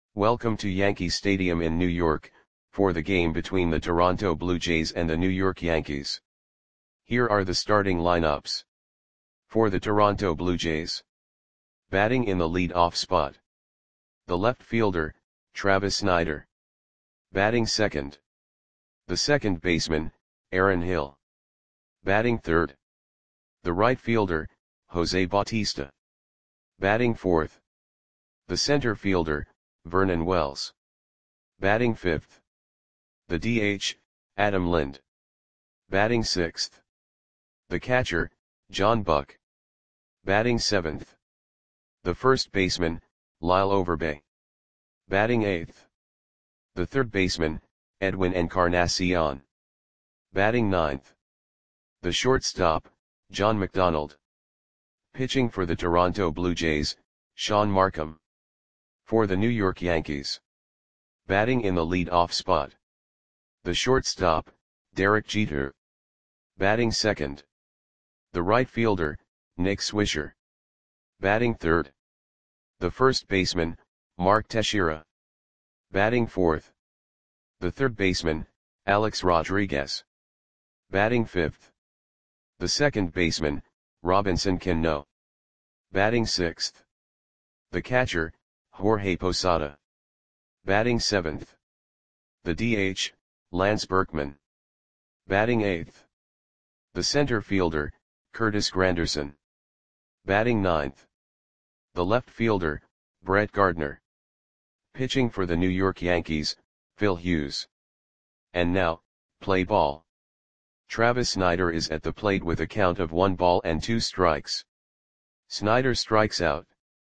Welcome to Yankee Stadium in New York, for the game between the Toronto Blue Jays and the New York Yankees. Here are the starting lineups. For the Toronto Blue Jays. Batting in the lead-off spot. The left fielder, Travis Snider. Batting second. The second baseman, Aaron Hill. Batting third. The right fielder, Jose Bautista. Batting fourth. The center fielder, Vernon Wells. Batting fifth. The DH, Adam Lind. Batting sixth. The catcher, John Buck. Batting seventh. The first baseman, Lyle Overbay. Batting eighth. The third baseman, Edwin Encarnacion. Batting ninth. The shortstop, John McDonald. Pitching for the Toronto Blue Jays, Sean Markham. For the New York Yankees. Batting in the lead-off spot. The shortstop, Derek Jeter. Batting second. The right fielder, Nick Swisher. Batting third. The first baseman, Mark Teixeira. Batting fourth. The third baseman, Alex Rodriguez. Batting fifth. The second baseman, Robinson Cano. Batting sixth. The catcher, Jorge Posada. Batting seventh. The DH, Lance Berkman. Batting eighth. The center fielder, Curtis Granderson. Batting ninth. The left fielder, Brett Gardner. Pitching for the New York Yankees, Phil Hughes. And now, play ball. Travis Snider is at the plate with a count of 1 ball and 2 strikes. Snider strikes out.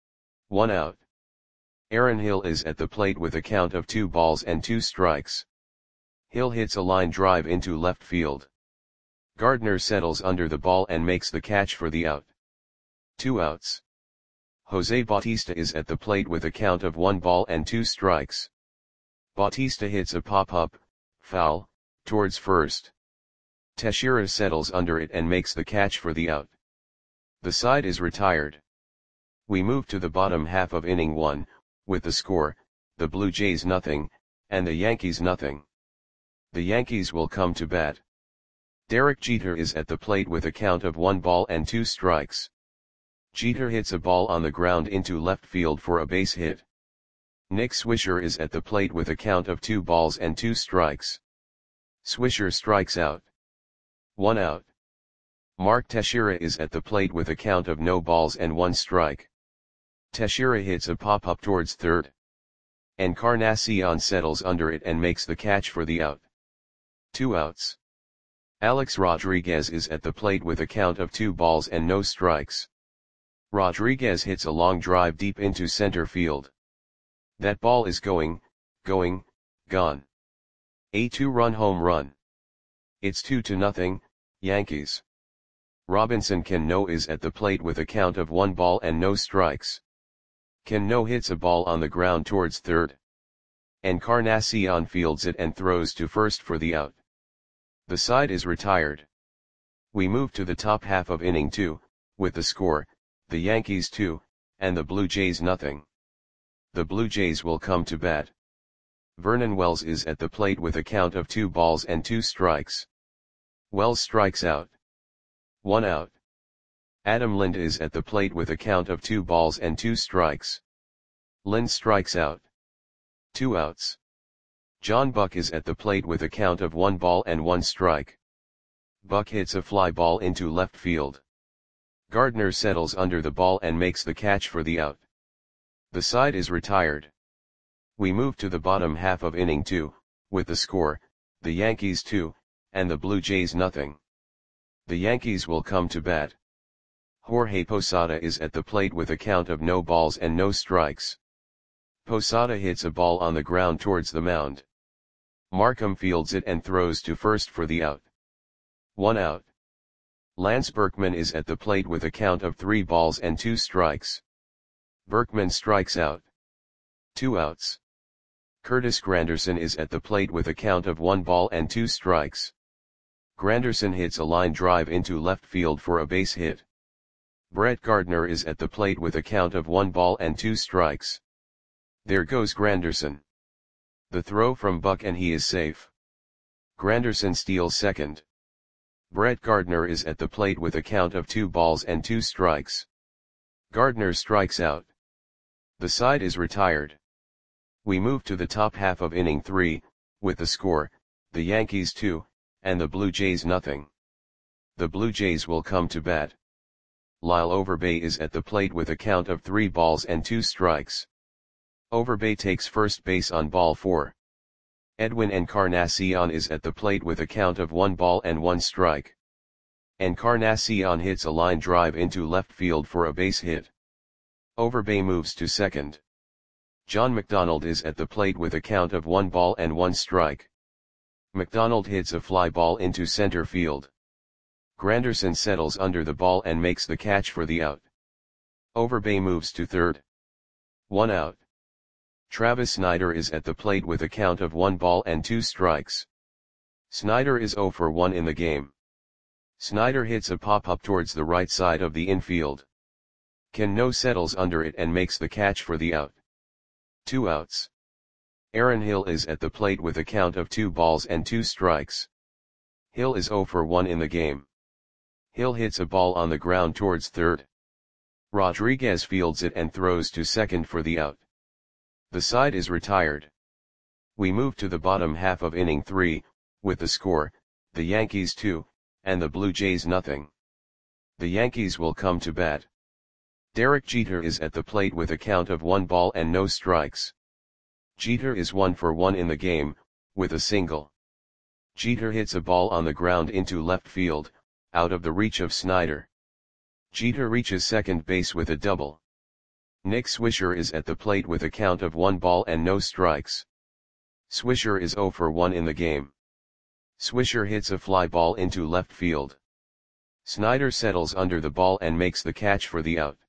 1 out. Aaron Hill is at the plate with a count of 2 balls and 2 strikes. Hill hits a line drive into left field. Gardner settles under the ball and makes the catch for the out. 2 outs. Jose Bautista is at the plate with a count of 1 ball and 2 strikes. Bautista hits a pop-up, foul, towards first. Teixeira settles under it and makes the catch for the out. The side is retired. We move to the bottom half of inning 1, with the score, the Blue Jays nothing, and the Yankees nothing. The Yankees will come to bat. Derek Jeter is at the plate with a count of 1 ball and 2 strikes. Jeter hits a ball on the ground into left field for a base hit. Nick Swisher is at the plate with a count of 2 balls and 2 strikes. Swisher strikes out. 1 out. Mark Teixeira is at the plate with a count of no balls and 1 strike. Teixeira hits a pop-up towards third. Encarnacion settles under it and makes the catch for the out. 2 outs. Alex Rodriguez is at the plate with a count of 2 balls and no strikes. Rodriguez hits a long drive deep into center field. That ball is gone. A 2-run home run. It's 2-0, Yankees. Robinson Cano is at the plate with a count of 1 ball and no strikes. Cano hits a ball on the ground towards third. Encarnacion fields it and throws to first for the out. The side is retired. We move to the top half of inning 2, with the score, the Yankees 2, and the Blue Jays nothing. The Blue Jays will come to bat. Vernon Wells is at the plate with a count of 2 balls and 2 strikes. Wells strikes out. 1 out. Adam Lind is at the plate with a count of 2 balls and 2 strikes. Lind strikes out. 2 outs. John Buck is at the plate with a count of 1 ball and 1 strike. Buck hits a fly ball into left field. Gardner settles under the ball and makes the catch for the out. The side is retired. We move to the bottom half of inning 2, with the score, the Yankees 2, and the Blue Jays nothing. The Yankees will come to bat. Jorge Posada is at the plate with a count of no balls and no strikes. Posada hits a ball on the ground towards the mound. Markham fields it and throws to first for the out. 1 out. Lance Berkman is at the plate with a count of 3 balls and 2 strikes. Berkman strikes out. 2 outs. Curtis Granderson is at the plate with a count of 1 ball and 2 strikes. Granderson hits a line drive into left field for a base hit. Brett Gardner is at the plate with a count of 1 ball and 2 strikes. There goes Granderson. The throw from Buck and he is safe. Granderson steals second. Brett Gardner is at the plate with a count of 2 balls and 2 strikes. Gardner strikes out. The side is retired. We move to the top half of inning 3, with the score, the Yankees 2, and the Blue Jays nothing. The Blue Jays will come to bat. Lyle Overbay is at the plate with a count of 3 balls and 2 strikes. Overbay takes first base on ball 4. Edwin Encarnacion is at the plate with a count of 1 ball and 1 strike. Encarnacion hits a line drive into left field for a base hit. Overbay moves to second. John McDonald is at the plate with a count of 1 ball and 1 strike. McDonald hits a fly ball into center field. Granderson settles under the ball and makes the catch for the out. Overbay moves to third. 1 out. Travis Snider is at the plate with a count of 1 ball and 2 strikes. Snider is 0 for 1 in the game. Snider hits a pop-up towards the right side of the infield. Cano settles under it and makes the catch for the out. 2 outs. Aaron Hill is at the plate with a count of 2 balls and 2 strikes. Hill is 0 for 1 in the game. Hill hits a ball on the ground towards third. Rodriguez fields it and throws to second for the out. The side is retired. We move to the bottom half of inning 3, with the score, the Yankees 2, and the Blue Jays nothing. The Yankees will come to bat. Derek Jeter is at the plate with a count of 1 ball and no strikes. Jeter is 1 for 1 in the game, with a single. Jeter hits a ball on the ground into left field, out of the reach of Snider. Jeter reaches second base with a double. Nick Swisher is at the plate with a count of 1 ball and no strikes. Swisher is 0 for 1 in the game. Swisher hits a fly ball into left field. Snider settles under the ball and makes the catch for the out.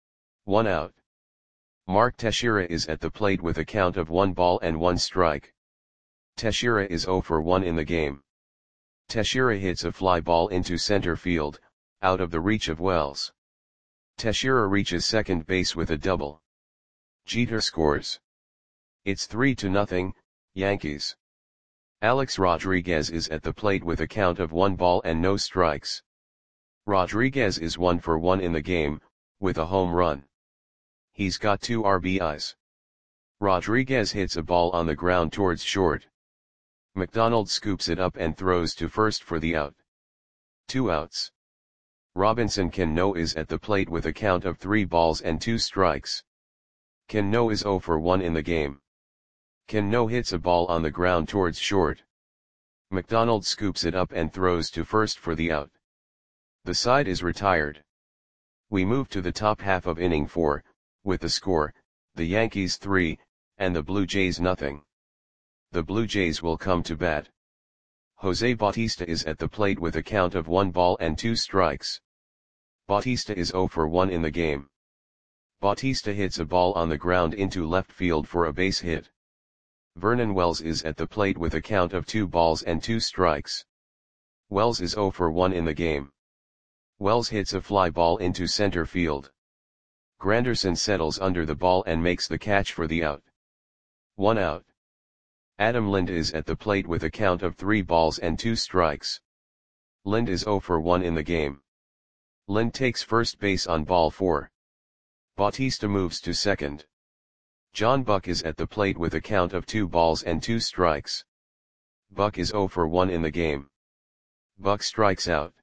1 out. Mark Teixeira is at the plate with a count of 1 ball and 1 strike. Teixeira is 0 for 1 in the game. Teixeira hits a fly ball into center field, out of the reach of Wells. Teixeira reaches second base with a double. Jeter scores. It's 3-0, Yankees. Alex Rodriguez is at the plate with a count of 1 ball and no strikes. Rodriguez is 1 for 1 in the game, with a home run. He's got 2 RBIs. Rodriguez hits a ball on the ground towards short. McDonald scoops it up and throws to first for the out. 2 outs. Robinson Cano is at the plate with a count of 3 balls and 2 strikes. Cano is 0 for 1 in the game. Cano hits a ball on the ground towards short. McDonald scoops it up and throws to first for the out. The side is retired. We move to the top half of inning 4, with the score, the Yankees 3, and the Blue Jays nothing. The Blue Jays will come to bat. Jose Bautista is at the plate with a count of 1 ball and 2 strikes. Bautista is 0 for 1 in the game. Bautista hits a ball on the ground into left field for a base hit. Vernon Wells is at the plate with a count of 2 balls and 2 strikes. Wells is 0 for 1 in the game. Wells hits a fly ball into center field. Granderson settles under the ball and makes the catch for the out. 1 out. Adam Lind is at the plate with a count of 3 balls and 2 strikes. Lind is 0 for 1 in the game. Lind takes first base on ball 4. Bautista moves to second. John Buck is at the plate with a count of 2 balls and 2 strikes. Buck is 0 for 1 in the game. Buck strikes out.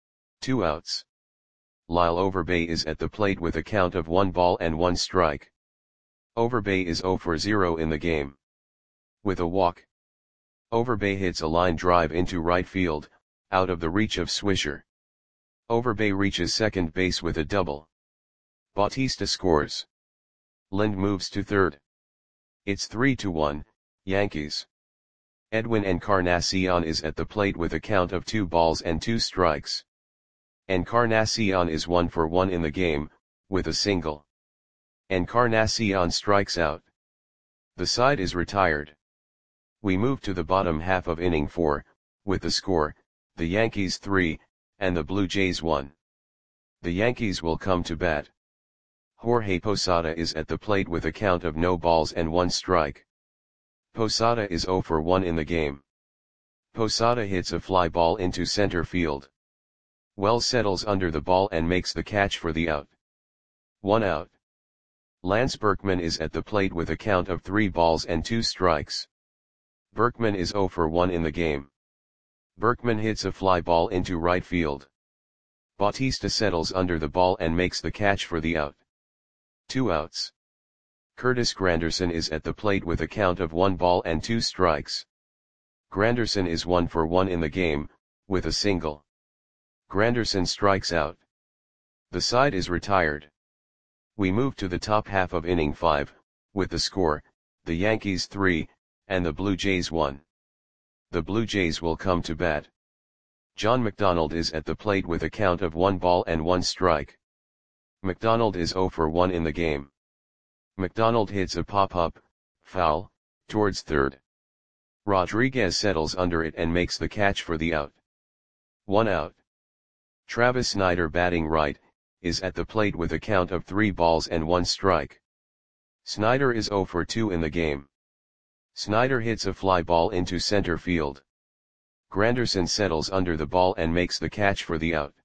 2 outs. Lyle Overbay is at the plate with a count of 1 ball and 1 strike. Overbay is 0 for 0 in the game. With a walk. Overbay hits a line drive into right field, out of the reach of Swisher. Overbay reaches second base with a double. Bautista scores. Lind moves to third. It's 3-1, Yankees. Edwin Encarnacion is at the plate with a count of 2 balls and 2 strikes. Encarnacion is 1 for 1 in the game, with a single. Encarnacion strikes out. The side is retired. We move to the bottom half of inning 4, with the score, the Yankees 3, and the Blue Jays 1. The Yankees will come to bat. Jorge Posada is at the plate with a count of no balls and 1 strike. Posada is 0 for 1 in the game. Posada hits a fly ball into center field. Wells settles under the ball and makes the catch for the out. 1 out. Lance Berkman is at the plate with a count of 3 balls and 2 strikes. Berkman is 0 for 1 in the game. Berkman hits a fly ball into right field. Bautista settles under the ball and makes the catch for the out. 2 outs. Curtis Granderson is at the plate with a count of 1 ball and 2 strikes. Granderson is 1 for 1 in the game, with a single. Granderson strikes out. The side is retired. We move to the top half of inning 5, with the score, the Yankees 3, and the Blue Jays 1. The Blue Jays will come to bat. John McDonald is at the plate with a count of 1 ball and 1 strike. McDonald is 0 for 1 in the game. McDonald hits a pop-up, foul, towards third. Rodriguez settles under it and makes the catch for the out. 1 out. Travis Snider, batting right, is at the plate with a count of 3 balls and 1 strike. Snider is 0 for 2 in the game. Snider hits a fly ball into center field. Granderson settles under the ball and makes the catch for the out.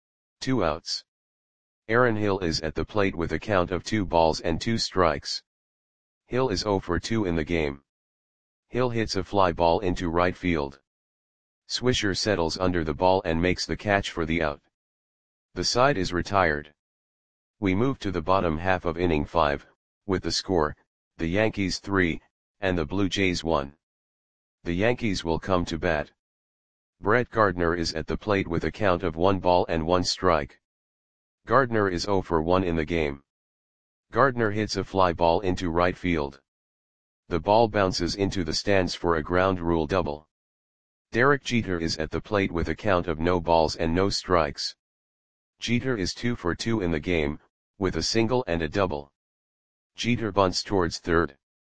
2 outs. Aaron Hill is at the plate with a count of 2 balls and 2 strikes. Hill is 0 for 2 in the game. Hill hits a fly ball into right field. Swisher settles under the ball and makes the catch for the out. The side is retired. We move to the bottom half of inning 5, with the score, the Yankees 3, and the Blue Jays 1. The Yankees will come to bat. Brett Gardner is at the plate with a count of 1 ball and 1 strike. Gardner is 0 for 1 in the game. Gardner hits a fly ball into right field. The ball bounces into the stands for a ground rule double. Derek Jeter is at the plate with a count of no balls and no strikes. Jeter is 2 for 2 in the game, with a single and a double. Jeter bunts towards third.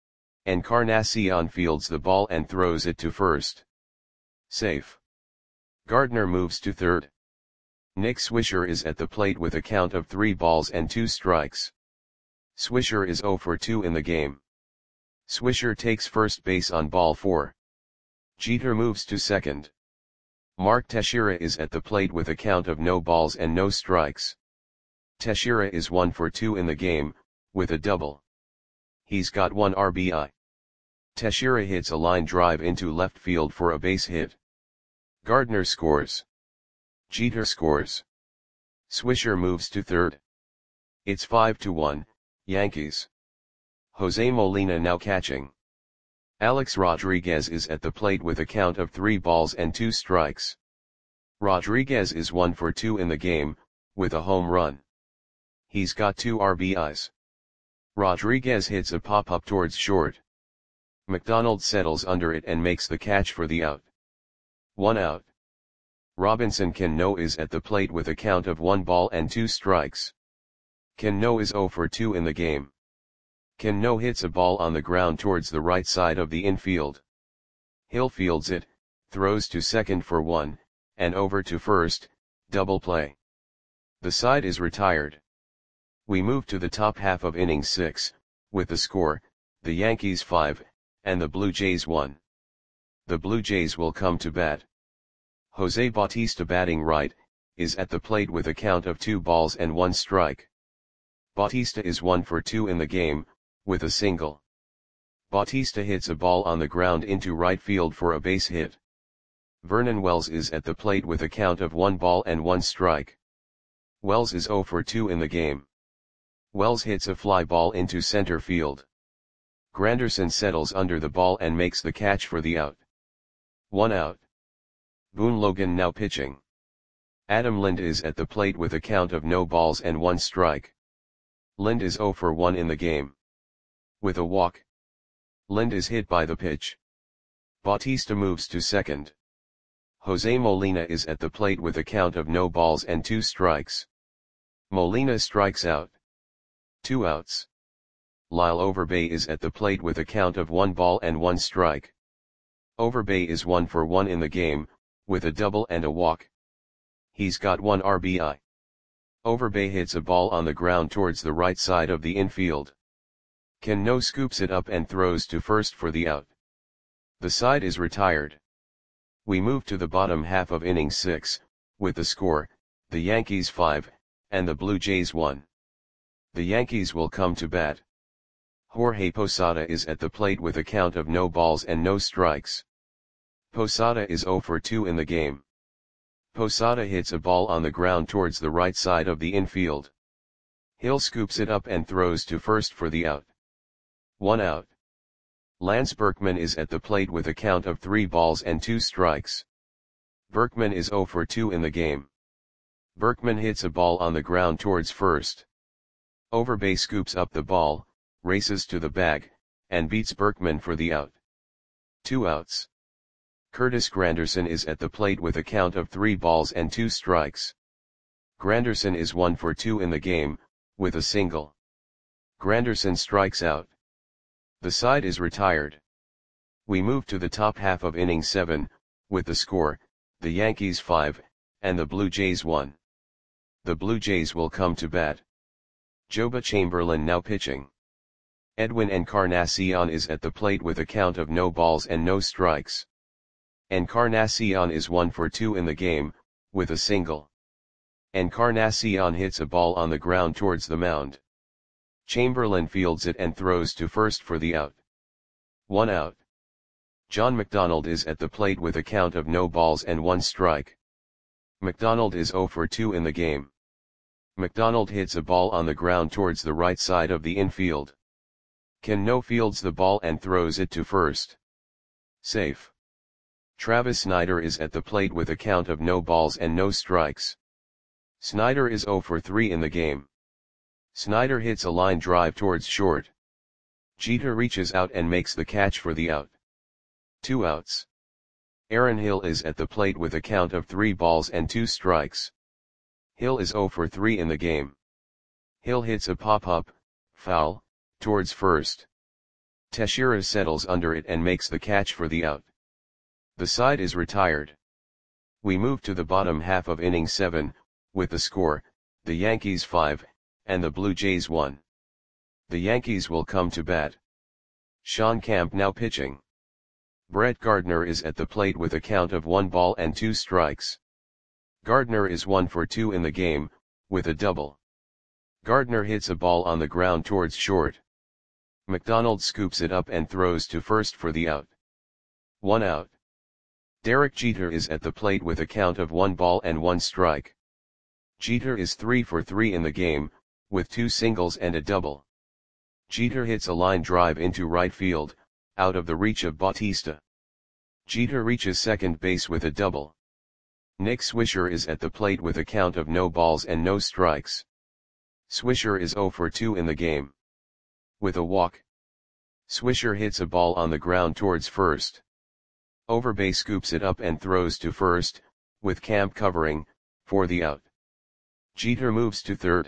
Encarnacion fields the ball and throws it to first. Safe. Gardner moves to third. Nick Swisher is at the plate with a count of 3 balls and 2 strikes. Swisher is 0 for 2 in the game. Swisher takes first base on ball 4. Jeter moves to second. Mark Teixeira is at the plate with a count of no balls and no strikes. Teixeira is 1 for 2 in the game, with a double. He's got 1 RBI. Teixeira hits a line drive into left field for a base hit. Gardner scores. Jeter scores. Swisher moves to third. It's 5-1, Yankees. Jose Molina now catching. Alex Rodriguez is at the plate with a count of 3 balls and 2 strikes. Rodriguez is 1 for 2 in the game, with a home run. He's got 2 RBIs. Rodriguez hits a pop-up towards short. McDonald settles under it and makes the catch for the out. 1 out. Robinson Cano is at the plate with a count of 1 ball and 2 strikes. Cano is 0 for 2 in the game. Cano hits a ball on the ground towards the right side of the infield. Hill fields it, throws to second for 1, and over to first, double play. The side is retired. We move to the top half of inning 6, with the score, the Yankees 5, and the Blue Jays 1. The Blue Jays will come to bat. Jose Bautista, batting right, is at the plate with a count of 2 balls and 1 strike. Bautista is 1 for 2 in the game, with a single. Bautista hits a ball on the ground into right field for a base hit. Vernon Wells is at the plate with a count of 1 ball and 1 strike. Wells is 0 for 2 in the game. Wells hits a fly ball into center field. Granderson settles under the ball and makes the catch for the out. 1 out. Boone Logan now pitching. Adam Lind is at the plate with a count of no balls and 1 strike. Lind is 0 for 1 in the game. With a walk. Lind is hit by the pitch. Bautista moves to second. Jose Molina is at the plate with a count of no balls and 2 strikes. Molina strikes out. 2 outs. Lyle Overbay is at the plate with a count of 1 ball and 1 strike. Overbay is 1 for 1 in the game, with a double and a walk. He's got 1 RBI. Overbay hits a ball on the ground towards the right side of the infield. Cano scoops it up and throws to first for the out. The side is retired. We move to the bottom half of inning 6, with the score, the Yankees 5, and the Blue Jays 1. The Yankees will come to bat. Jorge Posada is at the plate with a count of no balls and no strikes. Posada is 0 for 2 in the game. Posada hits a ball on the ground towards the right side of the infield. Hill scoops it up and throws to first for the out. 1 out. Lance Berkman is at the plate with a count of 3 balls and 2 strikes. Berkman is 0 for 2 in the game. Berkman hits a ball on the ground towards first. Overbay scoops up the ball, races to the bag, and beats Berkman for the out. 2 outs. Curtis Granderson is at the plate with a count of 3 balls and 2 strikes. Granderson is 1 for 2 in the game, with a single. Granderson strikes out. The side is retired. We move to the top half of inning 7, with the score, the Yankees 5, and the Blue Jays 1. The Blue Jays will come to bat. Joba Chamberlain now pitching. Edwin Encarnacion is at the plate with a count of no balls and no strikes. Encarnacion is 1 for 2 in the game, with a single. Encarnacion hits a ball on the ground towards the mound. Chamberlain fields it and throws to first for the out. 1 out. John McDonald is at the plate with a count of no balls and 1 strike. McDonald is 0 for 2 in the game. McDonald hits a ball on the ground towards the right side of the infield. Cano fields the ball and throws it to first. Safe. Travis Snider is at the plate with a count of no balls and no strikes. Snider is 0 for 3 in the game. Snider hits a line drive towards short. Jeter reaches out and makes the catch for the out. 2 outs. Aaron Hill is at the plate with a count of 3 balls and 2 strikes. Hill is 0 for 3 in the game. Hill hits a pop-up, foul, towards first. Teixeira settles under it and makes the catch for the out. The side is retired. We move to the bottom half of inning 7, with the score, the Yankees 5, and the Blue Jays 1. The Yankees will come to bat. Sean Camp now pitching. Brett Gardner is at the plate with a count of 1 ball and 2 strikes. Gardner is 1 for 2 in the game, with a double. Gardner hits a ball on the ground towards short. McDonald scoops it up and throws to first for the out. 1 out. Derek Jeter is at the plate with a count of 1 ball and 1 strike. Jeter is 3 for 3 in the game, with 2 singles and a double. Jeter hits a line drive into right field, out of the reach of Bautista. Jeter reaches second base with a double. Nick Swisher is at the plate with a count of no balls and no strikes. Swisher is 0 for 2 in the game. With a walk. Swisher hits a ball on the ground towards first. Overbay scoops it up and throws to first, with Camp covering, for the out. Jeter moves to third.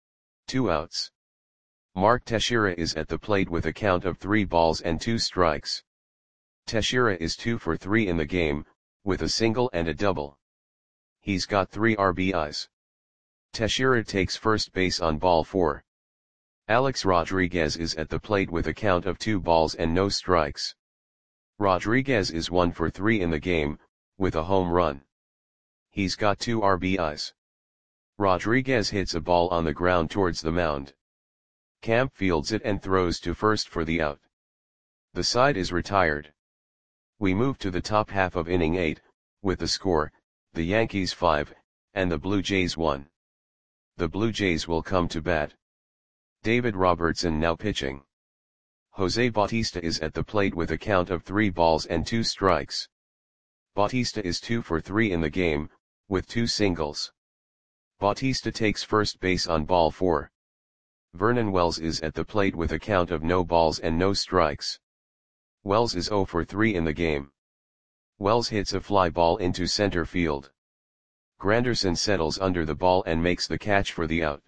2 outs. Mark Teixeira is at the plate with a count of 3 balls and 2 strikes. Teixeira is 2 for 3 in the game, with a single and a double. He's got 3 RBIs. Teixeira takes first base on ball 4. Alex Rodriguez is at the plate with a count of 2 balls and no strikes. Rodriguez is 1 for 3 in the game, with a home run. He's got 2 RBIs. Rodriguez hits a ball on the ground towards the mound. Camp fields it and throws to first for the out. The side is retired. We move to the top half of inning 8, with the score, the Yankees 5, and the Blue Jays 1. The Blue Jays will come to bat. David Robertson now pitching. Jose Bautista is at the plate with a count of 3 balls and 2 strikes. Bautista is 2 for 3 in the game, with 2 singles. Bautista takes first base on ball 4. Vernon Wells is at the plate with a count of no balls and no strikes. Wells is 0 for 3 in the game. Wells hits a fly ball into center field. Granderson settles under the ball and makes the catch for the out.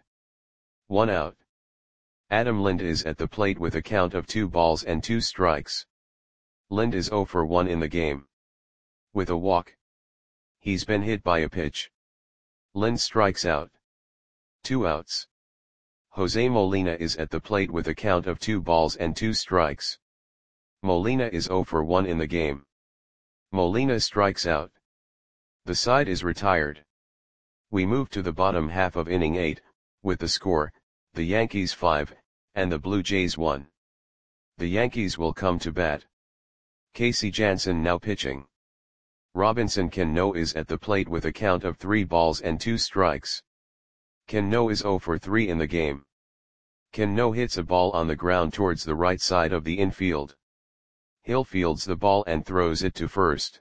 1 out. Adam Lind is at the plate with a count of 2 balls and 2 strikes. Lind is 0 for 1 in the game. With a walk. He's been hit by a pitch. Lind strikes out. 2 outs. Jose Molina is at the plate with a count of 2 balls and 2 strikes. Molina is 0 for 1 in the game. Molina strikes out. The side is retired. We move to the bottom half of inning 8, with the score, the Yankees 5, and the Blue Jays 1. The Yankees will come to bat. Casey Janssen now pitching. Robinson Cano is at the plate with a count of 3 balls and 2 strikes. Cano is 0 for 3 in the game. Cano hits a ball on the ground towards the right side of the infield. Hill fields the ball and throws it to first.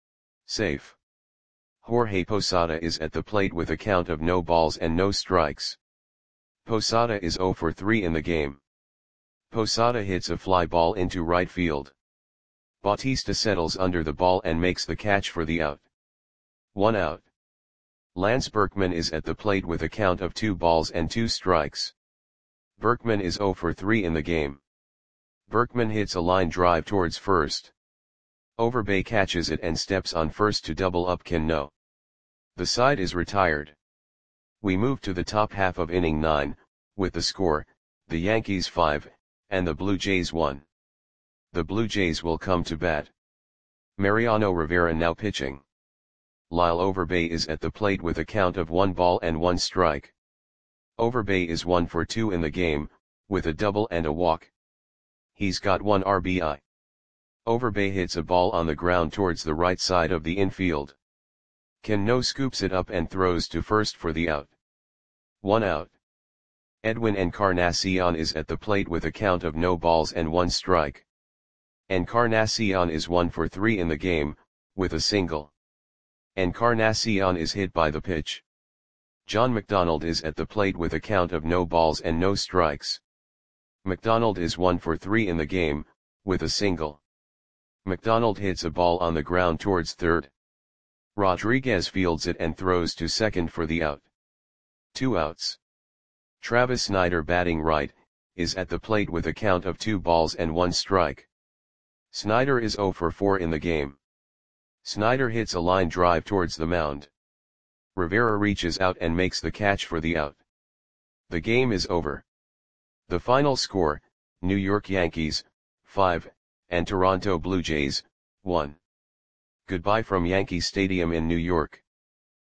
Safe. Jorge Posada is at the plate with a count of no balls and no strikes. Posada is 0 for 3 in the game. Posada hits a fly ball into right field. Bautista settles under the ball and makes the catch for the out. 1 out. Lance Berkman is at the plate with a count of 2 balls and 2 strikes. Berkman is 0 for 3 in the game. Berkman hits a line drive towards first. Overbay catches it and steps on first to double up Cano. The side is retired. We move to the top half of inning 9, with the score, the Yankees 5, and the Blue Jays 1. The Blue Jays will come to bat. Mariano Rivera now pitching. Lyle Overbay is at the plate with a count of 1 ball and 1 strike. Overbay is 1 for 2 in the game, with a double and a walk. He's got 1 RBI. Overbay hits a ball on the ground towards the right side of the infield. Cano scoops it up and throws to first for the out. 1 out. Edwin Encarnacion is at the plate with a count of no balls and 1 strike. Encarnacion is 1 for 3 in the game, with a single. Encarnacion is hit by the pitch. John McDonald is at the plate with a count of no balls and no strikes. McDonald is 1 for 3 in the game, with a single. McDonald hits a ball on the ground towards third. Rodriguez fields it and throws to second for the out. 2 outs. Travis Snider batting right, is at the plate with a count of 2 balls and 1 strike. Snider is 0 for 4 in the game. Snider hits a line drive towards the mound. Rivera reaches out and makes the catch for the out. The game is over. The final score, New York Yankees, 5, and Toronto Blue Jays, 1. Goodbye from Yankee Stadium in New York.